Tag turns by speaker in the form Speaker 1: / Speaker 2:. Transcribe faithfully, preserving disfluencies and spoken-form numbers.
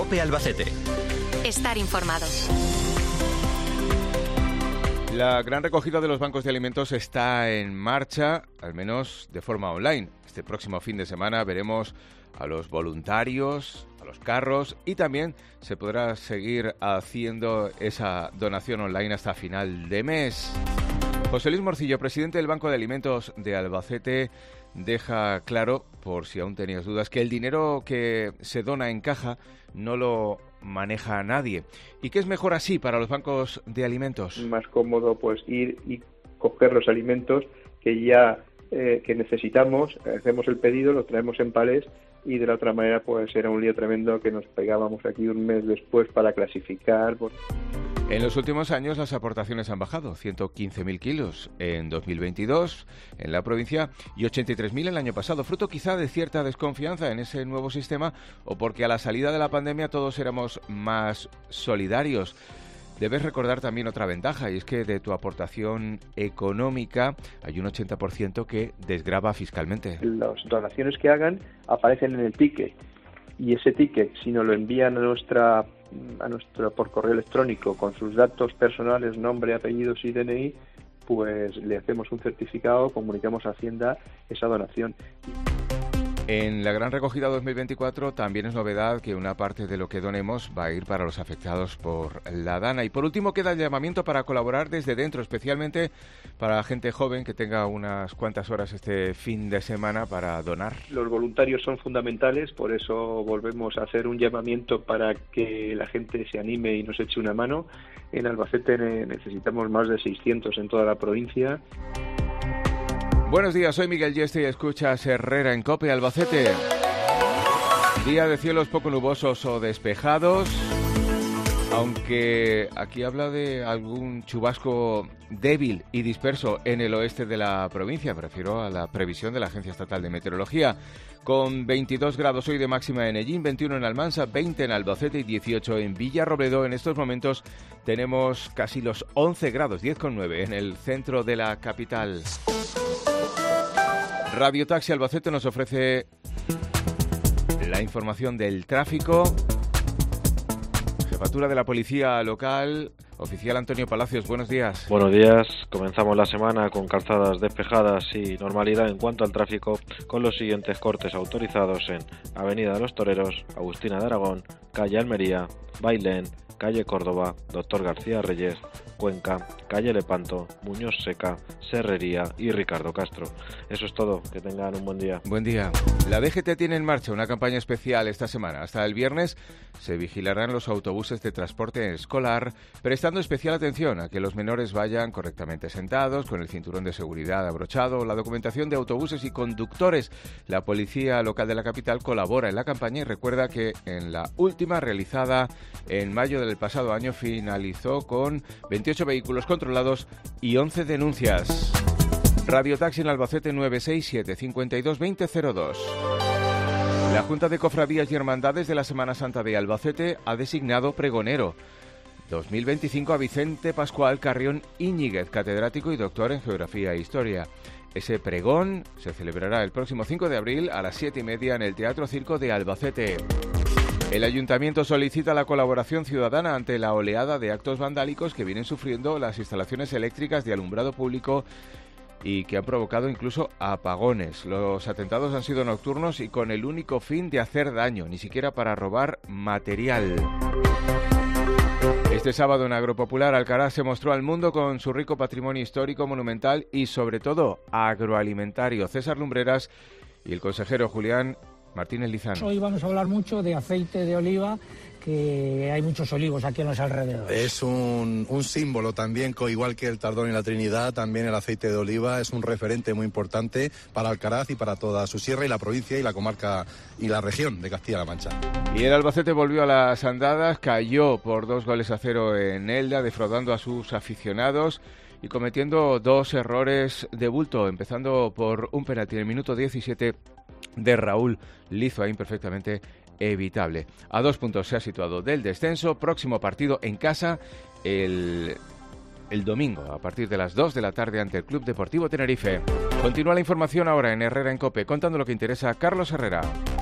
Speaker 1: COPE Albacete.
Speaker 2: Estar informado.
Speaker 3: La gran recogida de los bancos de alimentos está en marcha, al menos de forma online. Este próximo fin de semana veremos a los voluntarios, a los carros, y también se podrá seguir haciendo esa donación online hasta final de mes. José Luis Morcillo, presidente del Banco de Alimentos de Albacete, deja claro, por si aún tenías dudas, que el dinero que se dona en caja no lo maneja nadie. ¿Y qué es mejor así para los bancos de alimentos?
Speaker 4: Más cómodo pues ir y coger los alimentos que ya eh, que necesitamos, hacemos el pedido, los traemos en palés, y de la otra manera pues era un lío tremendo que nos pegábamos aquí un mes después para clasificar. Pues.
Speaker 3: En los últimos años las aportaciones han bajado, ciento quince mil kilos en dos mil veintidós en la provincia y ochenta y tres mil el año pasado, fruto quizá de cierta desconfianza en ese nuevo sistema o porque a la salida de la pandemia todos éramos más solidarios. Debes recordar también otra ventaja, y es que de tu aportación económica hay un ochenta por ciento que desgrava fiscalmente.
Speaker 4: Las donaciones que hagan aparecen en el ticket, y ese ticket, si nos lo envían a nuestra a nuestro por correo electrónico con sus datos personales, nombre, apellidos y D N I, pues le hacemos un certificado, comunicamos a Hacienda esa donación.
Speaker 3: En la gran recogida dos mil veinticuatro también es novedad que una parte de lo que donemos va a ir para los afectados por la Dana. Y por último queda el llamamiento para colaborar desde dentro, especialmente para la gente joven que tenga unas cuantas horas este fin de semana para donar.
Speaker 4: Los voluntarios son fundamentales, por eso volvemos a hacer un llamamiento para que la gente se anime y nos eche una mano. En Albacete necesitamos más de seiscientos en toda la provincia.
Speaker 3: Buenos días, soy Miguel Yeste y escuchas Herrera en COPE Albacete. Día de cielos poco nubosos o despejados, aunque aquí habla de algún chubasco débil y disperso en el oeste de la provincia. Me refiero a la previsión de la Agencia Estatal de Meteorología. Con veintidós grados hoy de máxima en Ellín, veintiuno en Almansa, veinte en Albacete y dieciocho en Villarrobledo. En estos momentos tenemos casi los once grados, diez coma nueve en el centro de la capital. Radio Taxi Albacete nos ofrece la información del tráfico. Jefatura de la Policía Local, oficial Antonio Palacios, buenos días.
Speaker 5: Buenos días, comenzamos la semana con calzadas despejadas y normalidad en cuanto al tráfico, con los siguientes cortes autorizados en Avenida de los Toreros, Agustina de Aragón, Calle Almería, Bailén, Calle Córdoba, Doctor García Reyes, Cuenca, Calle Lepanto, Muñoz Seca, Serrería y Ricardo Castro. Eso es todo, que tengan un buen día.
Speaker 3: Buen día. La D G T tiene en marcha una campaña especial esta semana. Hasta el viernes se vigilarán los autobuses de transporte escolar, prestando especial atención a que los menores vayan correctamente sentados, con el cinturón de seguridad abrochado, la documentación de autobuses y conductores. La Policía Local de la capital colabora en la campaña y recuerda que en la última, realizada en mayo del pasado año, finalizó con veintiocho vehículos controlados y once denuncias. Radio Taxi en Albacete nueve seis siete, cinco dos dos cero cero dos. La Junta de Cofradías y Hermandades de la Semana Santa de Albacete ha designado pregonero dos mil veinticinco a Vicente Pascual Carrión Íñiguez, catedrático y doctor en Geografía e Historia. Ese pregón se celebrará el próximo cinco de abril a las siete y media en el Teatro Circo de Albacete. El Ayuntamiento solicita la colaboración ciudadana ante la oleada de actos vandálicos que vienen sufriendo las instalaciones eléctricas de alumbrado público y que han provocado incluso apagones. Los atentados han sido nocturnos y con el único fin de hacer daño, ni siquiera para robar material. Este sábado en Agropopular, Alcaraz se mostró al mundo con su rico patrimonio histórico, monumental y sobre todo agroalimentario. César Lumbreras y el consejero Julián Martínez Lizano.
Speaker 6: Hoy vamos a hablar mucho de aceite de oliva, que hay muchos olivos aquí en los alrededores.
Speaker 7: Es un, un símbolo también, igual que el Tardón y la Trinidad, también el aceite de oliva es un referente muy importante para Alcaraz y para toda su sierra y la provincia y la comarca y la región de Castilla-La Mancha.
Speaker 3: Y el Albacete volvió a las andadas, cayó por dos goles a cero en Elda, defraudando a sus aficionados y cometiendo dos errores de bulto, empezando por un penalti en el minuto diecisiete de Raúl Lizoaín, perfectamente evitable. A dos puntos se ha situado del descenso. Próximo partido en casa el, el domingo a partir de las dos de la tarde ante el Club Deportivo Tenerife. Continúa la información ahora en Herrera en COPE, contando lo que interesa a Carlos Herrera.